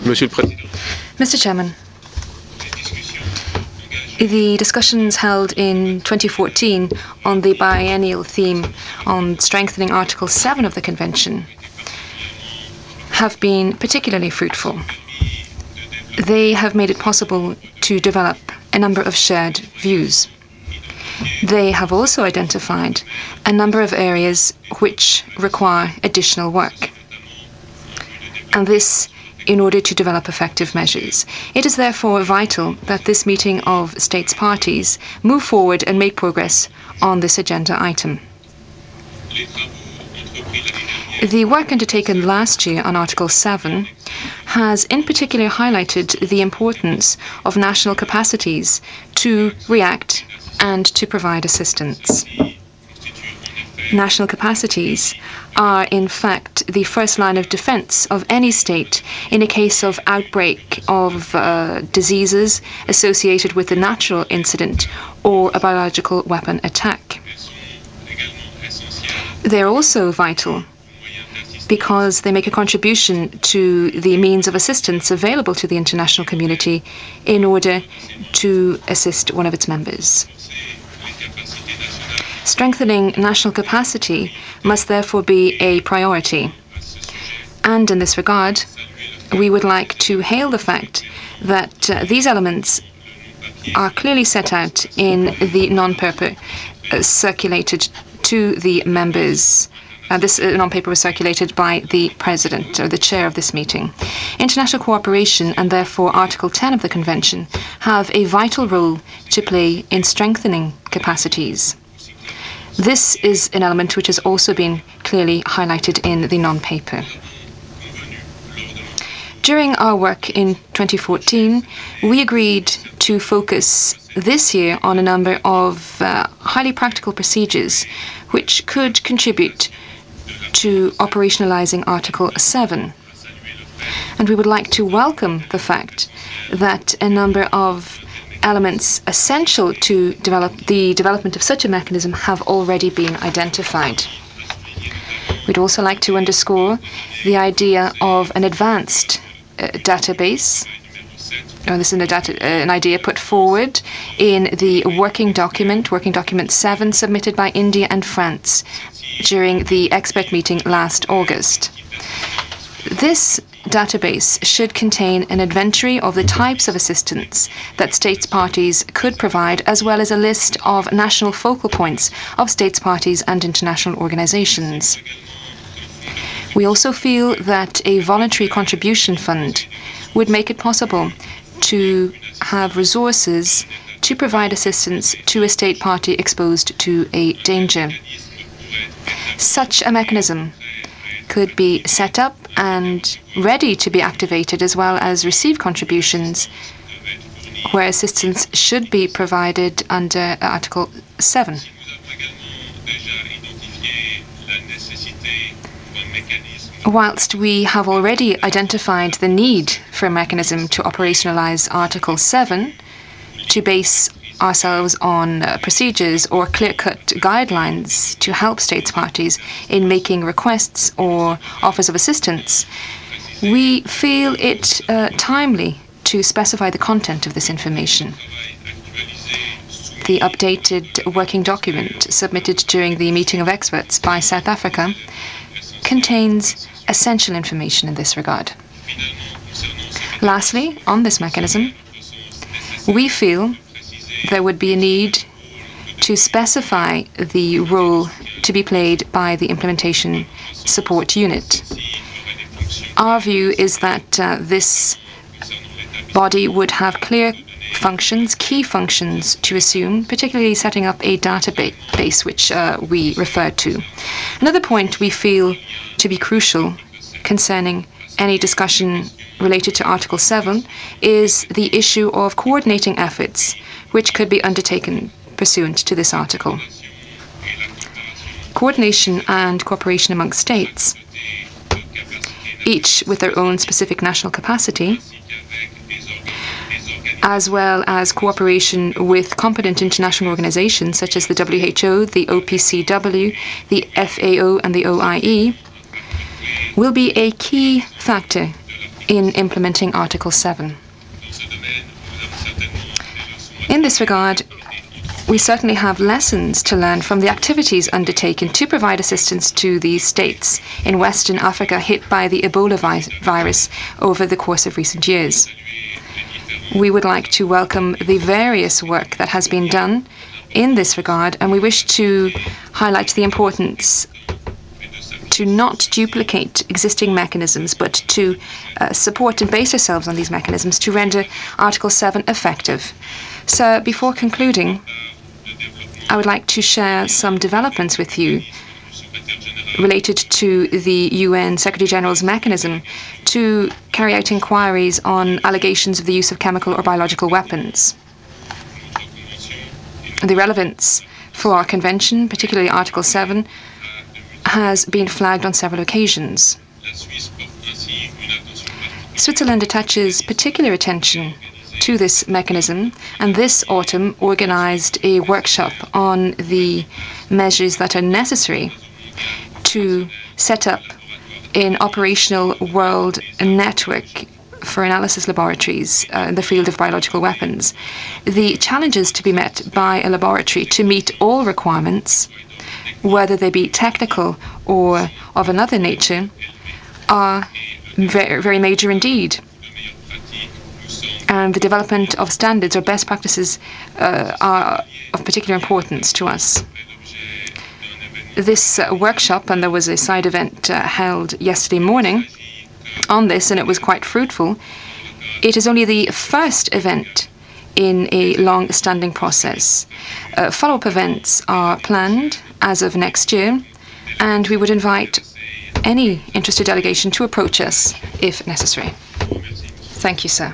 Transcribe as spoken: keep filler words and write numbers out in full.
Monsieur le Président. Mister Chairman, the discussions held in twenty fourteen on the biennial theme on strengthening Article seven of the Convention have been particularly fruitful. They have made it possible to develop a number of shared views. They have also identified a number of areas which require additional work, and this in order to develop effective measures. It is therefore vital that this meeting of states parties move forward and make progress on this agenda item. The work undertaken last year on Article seven has in particular highlighted the importance of national capacities to react and to provide assistance. National capacities are, in fact, the first line of defense of any state in a case of outbreak of uh, diseases associated with a natural incident or a biological weapon attack. They're also vital because they make a contribution to the means of assistance available to the international community in order to assist one of its members. Strengthening national capacity must therefore be a priority. And in this regard, we would like to hail the fact that uh, these elements are clearly set out in the non-paper uh, circulated to the members. Uh, this uh, non-paper was circulated by the President, or the Chair of this meeting. International cooperation, and therefore Article ten of the Convention, have a vital role to play in strengthening capacities. This is an element which has also been clearly highlighted in the non-paper. During our work in twenty fourteen, we agreed to focus this year on a number of uh, highly practical procedures which could contribute to operationalizing Article seven. And we would like to welcome the fact that a number of elements essential to develop the development of such a mechanism have already been identified. We'd also like to underscore the idea of an advanced uh, database. Oh, this is a data, uh, an idea put forward in the working document, Working Document seven, submitted by India and France during the expert meeting last August. This database should contain an inventory of the types of assistance that states parties could provide, as well as a list of national focal points of states parties and international organizations. We also feel that a voluntary contribution fund would make it possible to have resources to provide assistance to a state party exposed to a danger. Such a mechanism could be set up and ready to be activated, as well as receive contributions where assistance should be provided under Article seven. Whilst we have already identified the need for a mechanism to operationalize Article seven, to base ourselves on uh, procedures or clear-cut guidelines to help states parties in making requests or offers of assistance, we feel it uh, timely to specify the content of this information. The updated working document submitted during the meeting of experts by South Africa contains essential information in this regard. Lastly, on this mechanism, we feel there would be a need to specify the role to be played by the implementation support unit. Our view is that uh, this body would have clear functions, key functions to assume, particularly setting up a database which uh, we referred to. Another point we feel to be crucial concerning any discussion related to Article seven is the issue of coordinating efforts which could be undertaken pursuant to this article. Coordination and cooperation among states, each with their own specific national capacity, as well as cooperation with competent international organizations such as the W H O, the O P C W, the F A O, and the O I E, will be a key factor in implementing Article seven. In this regard, we certainly have lessons to learn from the activities undertaken to provide assistance to these states in Western Africa hit by the Ebola vi virus over the course of recent years. We would like to welcome the various work that has been done in this regard, and we wish to highlight the importance to not duplicate existing mechanisms, but to uh, support and base ourselves on these mechanisms to render Article seven effective. So, before concluding, I would like to share some developments with you related to the U N Secretary General's mechanism to carry out inquiries on allegations of the use of chemical or biological weapons. The relevance for our convention, particularly Article seven, has been flagged on several occasions. Switzerland attaches particular attention to this mechanism, and this autumn organized a workshop on the measures that are necessary to set up an operational world network for analysis laboratories uh, in the field of biological weapons. The challenges to be met by a laboratory to meet all requirements, whether they be technical or of another nature, are very, very major indeed. And the development of standards or best practices uh, are of particular importance to us. This uh, workshop, and there was a side event uh, held yesterday morning on this, and it was quite fruitful. It is only the first event in a long-standing process. Uh, follow-up events are planned as of next year, and we would invite any interested delegation to approach us if necessary. Thank you, sir.